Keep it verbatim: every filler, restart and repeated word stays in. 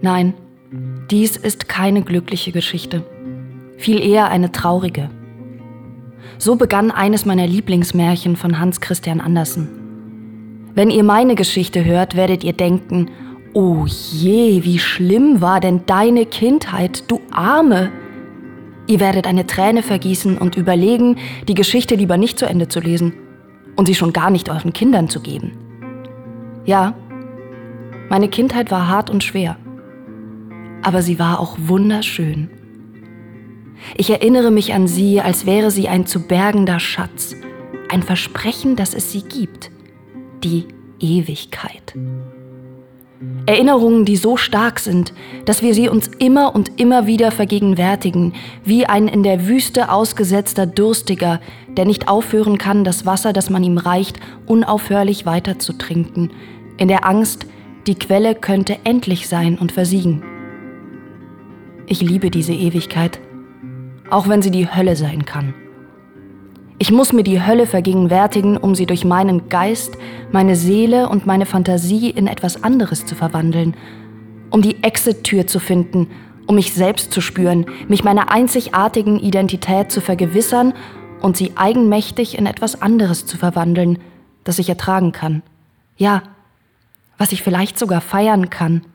Nein, dies ist keine glückliche Geschichte, viel eher eine traurige. So begann eines meiner Lieblingsmärchen von Hans Christian Andersen. Wenn ihr meine Geschichte hört, werdet ihr denken, oh je, wie schlimm war denn deine Kindheit, du Arme! Ihr werdet eine Träne vergießen und überlegen, die Geschichte lieber nicht zu Ende zu lesen und sie schon gar nicht euren Kindern zu geben. Ja, meine Kindheit war hart und schwer, aber sie war auch wunderschön. Ich erinnere mich an sie, als wäre sie ein zu bergender Schatz, ein Versprechen, dass es sie gibt, die Ewigkeit. Erinnerungen, die so stark sind, dass wir sie uns immer und immer wieder vergegenwärtigen, wie ein in der Wüste ausgesetzter Durstiger, der nicht aufhören kann, das Wasser, das man ihm reicht, unaufhörlich weiter zu trinken, in der Angst, die Quelle könnte endlich sein und versiegen. Ich liebe diese Ewigkeit, auch wenn sie die Hölle sein kann. Ich muss mir die Hölle vergegenwärtigen, um sie durch meinen Geist, meine Seele und meine Fantasie in etwas anderes zu verwandeln, um die Exit-Tür zu finden, um mich selbst zu spüren, mich meiner einzigartigen Identität zu vergewissern und sie eigenmächtig in etwas anderes zu verwandeln, das ich ertragen kann. Ja, was ich vielleicht sogar feiern kann.